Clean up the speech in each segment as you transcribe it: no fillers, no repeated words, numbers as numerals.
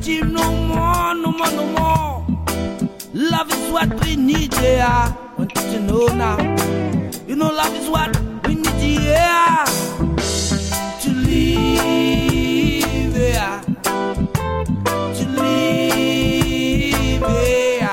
brutality no more, no more, no more. Love is what we need, yeah. Want you to know now. You know love is what we need, yeah. To live, yeah. To live, yeah.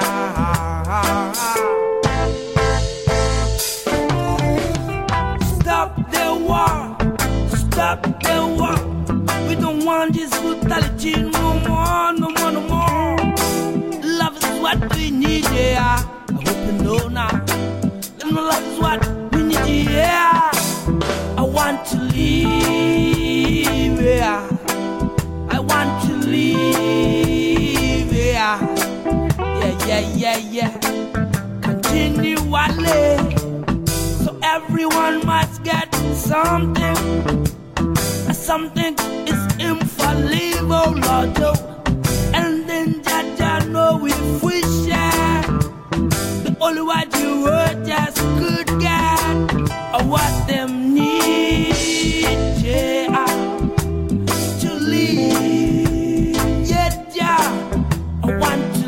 Stop the war. Stop the war. We don't want this brutality no more, no more, no more. Love is what we need, yeah. I hope you know now. You know love is what we need, yeah. I want to live, yeah. I want to live, yeah. Yeah. Continually. So everyone must get something. Something is infallible, Lord. And then Jaja know if we share the only what you heard just could get or what them need, yeah, to live, yeah, I want to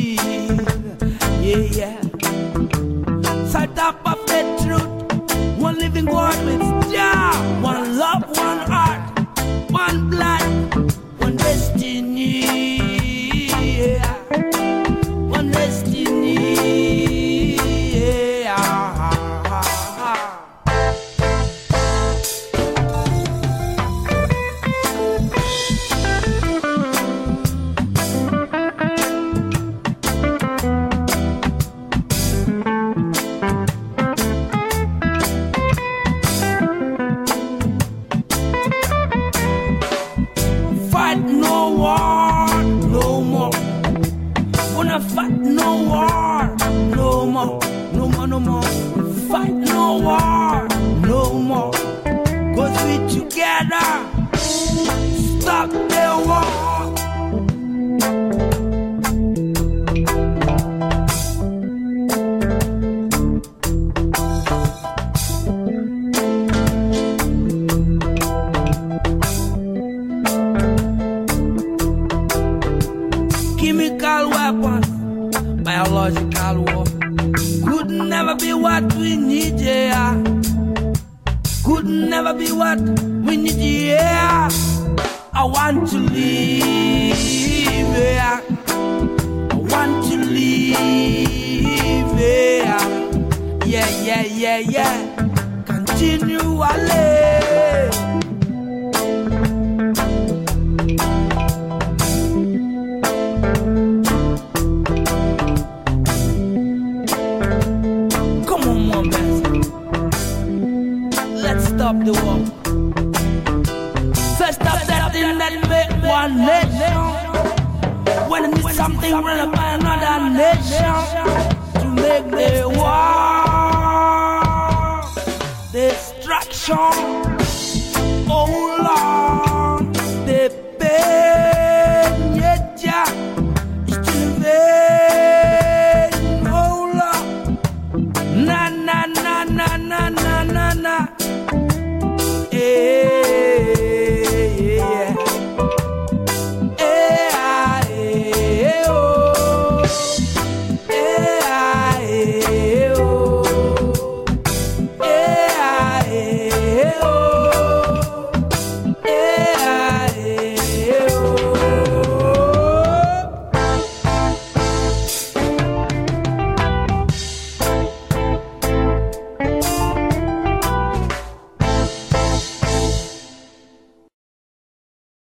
live, yeah. So top of the truth, one living God with Jah, one love, one heart. One blood, one destiny, yeah. One destiny, yeah. Fight no war, no more, no more, no more. Fight no war, no more. 'Cause we together stop the war. Chemical weapons, biological war could never be what we need, yeah. Could never be what we need, yeah. I want to live, yeah. I want to live, yeah. Continually. Stop the war. So stop that thing that make one nation. When it needs something run up by another nation to make the war destruction.